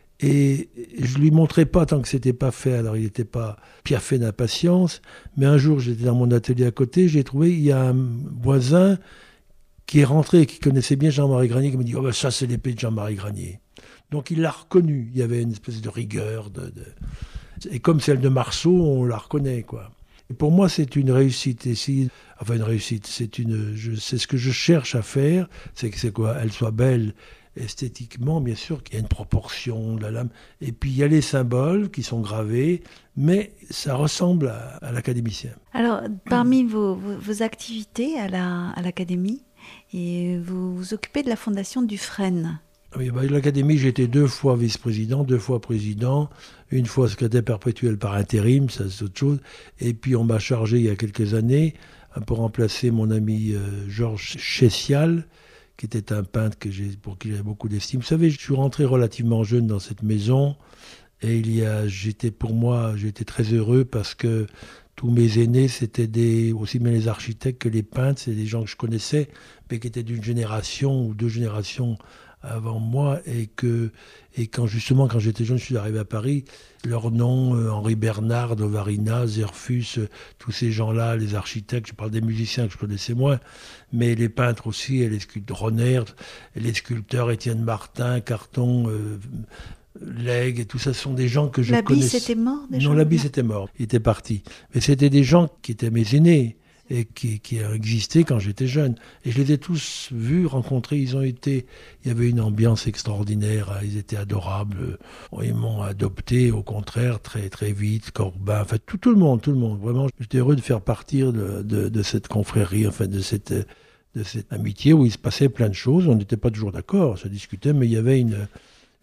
et je lui montrais pas tant que c'était pas fait, alors il n'était pas piaffé d'impatience, mais un jour j'étais dans mon atelier à côté, j'ai trouvé, il y a un voisin qui est rentré, qui connaissait bien Jean-Marie Granier, qui me dit « Oh ben ça c'est l'épée de Jean-Marie Granier ». Donc il l'a reconnu, il y avait une espèce de rigueur. De, de... Et comme celle de Marceau, on la reconnaît, quoi. Et pour moi, c'est une réussite. Et si... Enfin, une réussite, c'est, une... je... c'est ce que je cherche à faire, c'est que c'est quoi, elle soit belle esthétiquement, bien sûr, qu'il y a une proportion de la lame. Et puis il y a les symboles qui sont gravés, mais ça ressemble à, à l'académicien. Alors, parmi vos, vos, vos activités à, la, à l'académie, et vous vous occupez de la fondation Dufresne. Oui, bah, l'académie, j'ai été deux fois vice-président, deux fois président, une fois secrétaire perpétuel par intérim, ça c'est autre chose. Et puis on m'a chargé il y a quelques années pour remplacer mon ami euh, Georges Chessial, qui était un peintre que j'ai, pour qui j'avais beaucoup d'estime. Vous savez, je suis rentré relativement jeune dans cette maison et il y a, j'étais pour moi, j'étais très heureux parce que tous mes aînés, c'était des, aussi bien les architectes que les peintres, c'est des gens que je connaissais, mais qui étaient d'une génération ou deux générations avant moi, et que et quand justement quand j'étais jeune, je suis arrivé à Paris, leurs noms, euh, Henri Bernard, Novarina, Zerfus, euh, tous ces gens-là, les architectes, je parle des musiciens que je connaissais moins, mais les peintres aussi, et les sculpteurs Ronner, et les sculpteurs Étienne Martin, Carton, euh, Lègue, et tout ça, ce sont des gens que je connaissais. Labisse était mort déjà ? Non, Labisse était mort, il était parti. Mais c'était des gens qui étaient mes aînés, et qui, qui a existé quand j'étais jeune. Et je les ai tous vus, rencontrés, ils ont été... Il y avait une ambiance extraordinaire, ils étaient adorables, ils m'ont adopté, au contraire, très très vite, Corbin, enfin tout, tout le monde, tout le monde. Vraiment, j'étais heureux de faire partir de, de, de cette confrérie, enfin de cette, de cette amitié où il se passait plein de choses. On n'était pas toujours d'accord, on se discutait, mais il y avait une...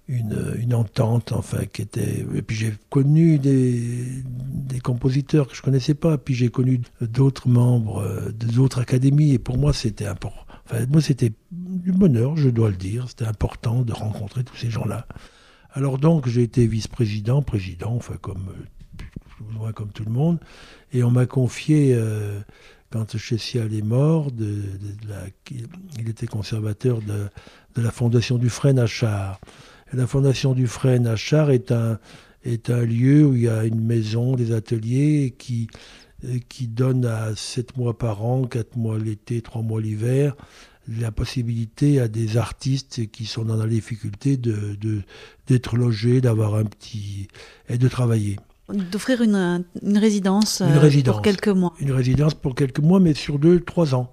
une, une entente, enfin, qui était... Et puis j'ai connu des, des compositeurs que je ne connaissais pas, puis j'ai connu d'autres membres d'autres académies, et pour moi, c'était important. Enfin, moi, c'était du bonheur, je dois le dire. C'était important de rencontrer tous ces gens-là. Alors donc, j'ai été vice-président, président, enfin, comme, plus ou moins comme tout le monde, et on m'a confié... Euh, quand Chécial est mort, de, de, de la, il était conservateur de, de la Fondation Dufresne à Chartres. Et la Fondation Dufresne à Chartres est un, est un lieu où il y a une maison, des ateliers qui, qui donne à sept mois par an, quatre mois l'été, trois mois l'hiver, la possibilité à des artistes qui sont dans la difficulté de, de, d'être logés, d'avoir un petit... et de travailler. D'offrir une, une, résidence, une résidence pour quelques mois. Une résidence pour quelques mois, mais sur deux, trois ans.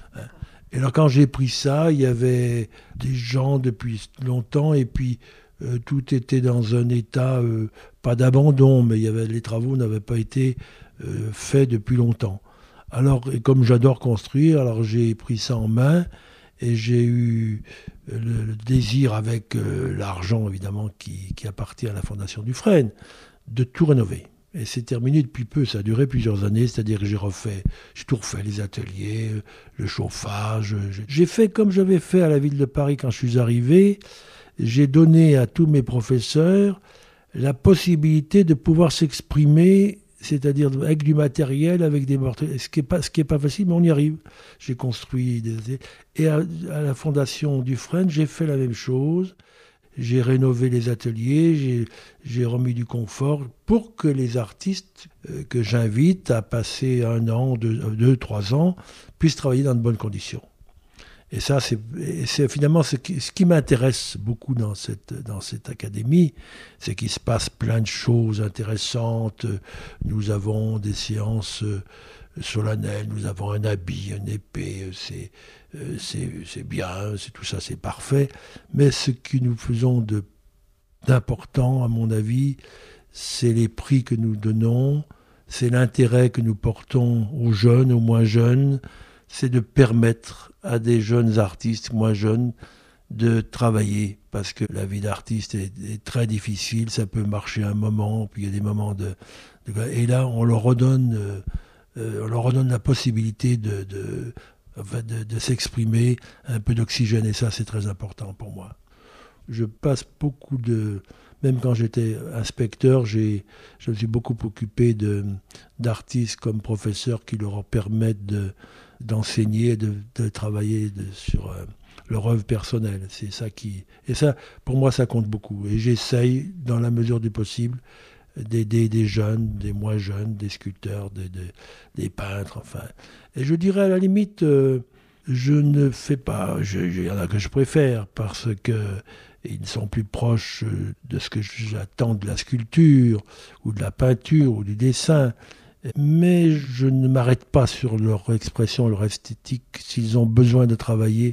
Et alors quand j'ai pris ça, il y avait des gens depuis longtemps, et puis euh, tout était dans un état, euh, pas d'abandon, mais il y avait, les travaux n'avaient pas été euh, faits depuis longtemps. Alors, et comme j'adore construire, alors j'ai pris ça en main, et j'ai eu le, le désir, avec euh, l'argent évidemment qui, qui appartient à la Fondation Dufresne, de tout rénover. Et c'est terminé depuis peu, ça a duré plusieurs années, c'est-à-dire que j'ai refait, j'ai tout refait, les ateliers, le chauffage. J'ai fait comme j'avais fait à la ville de Paris quand je suis arrivé, j'ai donné à tous mes professeurs la possibilité de pouvoir s'exprimer, c'est-à-dire avec du matériel, avec des mortiers, ce qui n'est pas, ce qui est pas facile, mais on y arrive. J'ai construit des... Et à, à la Fondation Dufresne, j'ai fait la même chose. J'ai rénové les ateliers, j'ai, j'ai remis du confort pour que les artistes euh, que j'invite à passer un an, deux, deux, trois ans, puissent travailler dans de bonnes conditions. Et ça, c'est, et c'est finalement ce qui, ce qui m'intéresse beaucoup dans cette, dans cette académie, c'est qu'il se passe plein de choses intéressantes. Nous avons des séances solennelles, nous avons un habit, une épée, c'est... Euh, c'est, c'est bien, c'est tout ça, c'est parfait. Mais ce que nous faisons de, d'important, à mon avis, c'est les prix que nous donnons, c'est l'intérêt que nous portons aux jeunes, aux moins jeunes, c'est de permettre à des jeunes artistes, moins jeunes, de travailler. Parce que la vie d'artiste est, est très difficile, ça peut marcher un moment, puis il y a des moments de... de et là, on leur redonne, euh, on leur redonne la possibilité de... de Enfin, de, de s'exprimer, un peu d'oxygène, et ça c'est très important pour moi. Je passe beaucoup de... Même quand j'étais inspecteur, j'ai, je me suis beaucoup occupé de, d'artistes comme professeurs qui leur permettent de, d'enseigner, de, de travailler de, sur euh, leur œuvre personnelle. C'est ça qui... Et ça, pour moi, ça compte beaucoup. Et j'essaye, dans la mesure du possible, d'aider des jeunes, des moins jeunes, des sculpteurs, des, des, des peintres, enfin. Et je dirais à la limite, euh, je ne fais pas, il y en a que je préfère parce qu'ils sont plus proches de ce que j'attends de la sculpture ou de la peinture ou du dessin. Mais je ne m'arrête pas sur leur expression, leur esthétique. S'ils ont besoin de travailler,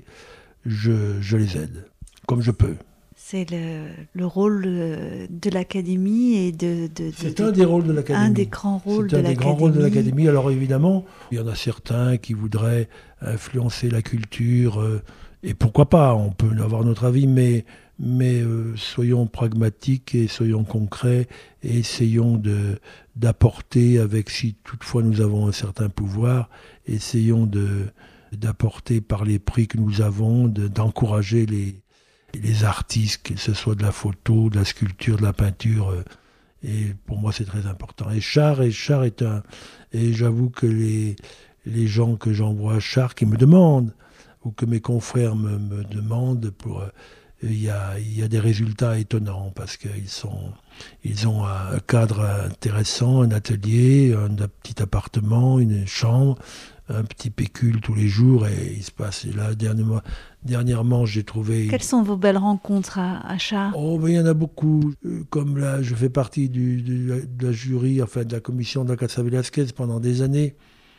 je, je les aide, comme je peux. C'est le, le rôle de l'académie et de... de, de c'est un des rôles de l'académie. Un des grands rôles c'est de un l'académie. des grands rôles de l'académie. Alors évidemment, il y en a certains qui voudraient influencer la culture, euh, et pourquoi pas, on peut avoir notre avis, mais, mais euh, soyons pragmatiques et soyons concrets et essayons de, d'apporter, avec, si toutefois nous avons un certain pouvoir, essayons de, d'apporter par les prix que nous avons, de, d'encourager les... les artistes, que ce soit de la photo, de la sculpture, de la peinture, euh, et pour moi c'est très important. Et Chartres, et Chartres est un... Et j'avoue que les, les gens que j'envoie à Chartres, qui me demandent, ou que mes confrères me, me demandent, pour, euh, il y a, il y a des résultats étonnants, parce qu'ils sont, ils ont un cadre intéressant, un atelier, un, un petit appartement, une chambre, un petit pécule tous les jours, et il se passe. Et là, dernièrement, dernièrement, j'ai trouvé... Quelles sont vos belles rencontres à, à Chartres ? Oh, ben, il y en a beaucoup. Comme là, je fais partie du, du, de la jury, enfin de la commission de la Casa Velasquez pendant des années.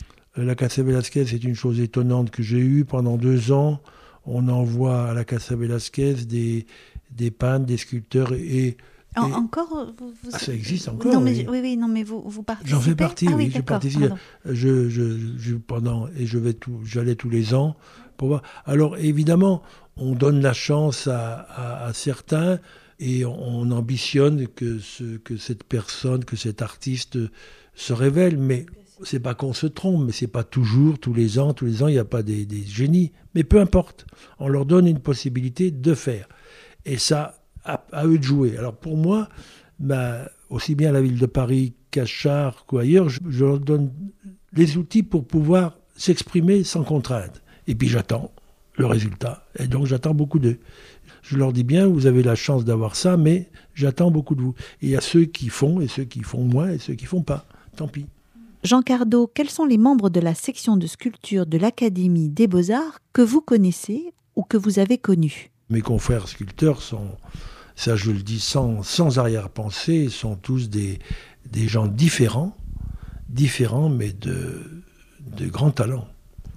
La Casa Velasquez, c'est une chose étonnante que j'ai eue pendant deux ans. On envoie à la Casa Velasquez des, des peintres, des sculpteurs et... Et... Encore vous, vous... Ah, ça existe encore. Non, mais, oui. oui, oui, non, mais vous, vous participez. J'en fais partie, ah, oui. oui Je participe. Je, je, je, pendant, et je vais tout, j'allais tous les ans pour voir. Alors, évidemment, on donne la chance à, à, à certains et on ambitionne que, ce, que cette personne, que cet artiste se révèle. Mais c'est pas qu'on se trompe, mais c'est pas toujours, tous les ans, tous les ans, il n'y a pas des, des génies. Mais peu importe, on leur donne une possibilité de faire. Et ça, à, à eux de jouer. Alors pour moi, bah, aussi bien à la ville de Paris qu'à Chartres qu'ailleurs, je, je leur donne les outils pour pouvoir s'exprimer sans contrainte. Et puis j'attends le résultat. Et donc j'attends beaucoup d'eux. Je leur dis bien, vous avez la chance d'avoir ça, mais j'attends beaucoup de vous. Et il y a ceux qui font, et ceux qui font moins, et ceux qui font pas. Tant pis. Jean Cardot, quels sont les membres de la section de sculpture de l'Académie des Beaux-Arts que vous connaissez ou que vous avez connus ? Mes confrères sculpteurs sont, ça je le dis sans, sans arrière-pensée, sont tous des, des gens différents, différents mais de, de grands talents.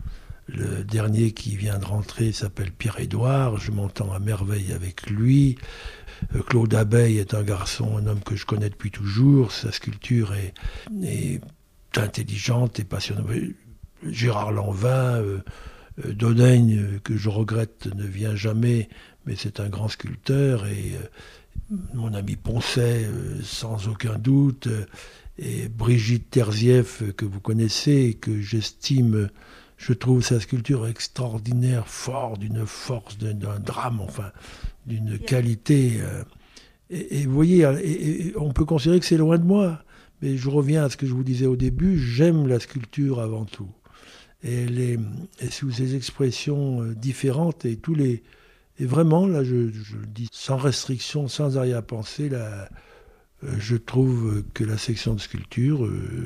Le dernier qui vient de rentrer s'appelle Pierre-Édouard, je m'entends à merveille avec lui. Claude Abeille est un garçon, un homme que je connais depuis toujours, sa sculpture est, est intelligente et passionnante. Gérard Lanvin, euh, euh, Dodaigne, euh, que je regrette ne vient jamais, mais c'est un grand sculpteur, et euh, mon ami Poncet, euh, sans aucun doute, euh, et Brigitte Terzieff, euh, que vous connaissez, et que j'estime... Je trouve sa sculpture extraordinaire, forte, d'une force, d'un, d'un drame, enfin, d'une qualité. Euh, et, et vous voyez, et, et on peut considérer que c'est loin de moi, mais je reviens à ce que je vous disais au début, j'aime la sculpture avant tout. Et elle est, est sous ses expressions différentes, et tous les... Et vraiment, là, je, je le dis sans restriction, sans arrière-pensée, là, euh, je trouve que la section de sculpture... Euh,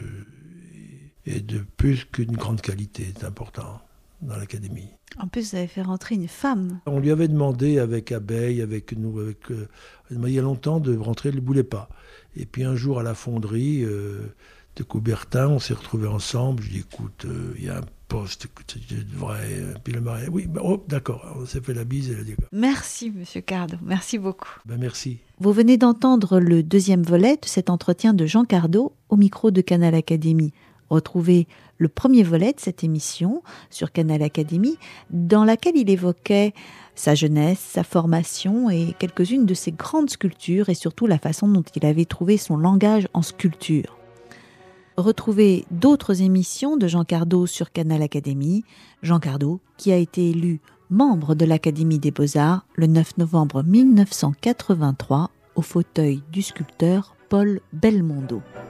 et de plus qu'une grande qualité, c'est important dans l'Académie. En plus, vous avez fait rentrer une femme. On lui avait demandé avec Abeille, avec nous, avec, euh, il y a longtemps de rentrer, elle ne voulait pas. Et puis un jour à la fonderie euh, de Coubertin, on s'est retrouvés ensemble. Je dis écoute, euh, il y a un poste, écoute, je devrais. Puis le mari, oui, bah, oh, d'accord. On s'est fait la bise et elle a dit quoi. Merci, Monsieur Cardot. Merci beaucoup. Ben, merci. Vous venez d'entendre le deuxième volet de cet entretien de Jean Cardot au micro de Canal Académie. Retrouvez le premier volet de cette émission sur Canal Académie, dans laquelle il évoquait sa jeunesse, sa formation et quelques-unes de ses grandes sculptures et surtout la façon dont il avait trouvé son langage en sculpture. Retrouvez d'autres émissions de Jean Cardot sur Canal Académie. Jean Cardot, qui a été élu membre de l'Académie des Beaux-Arts le neuf novembre mille neuf cent quatre-vingt-trois au fauteuil du sculpteur Paul Belmondo.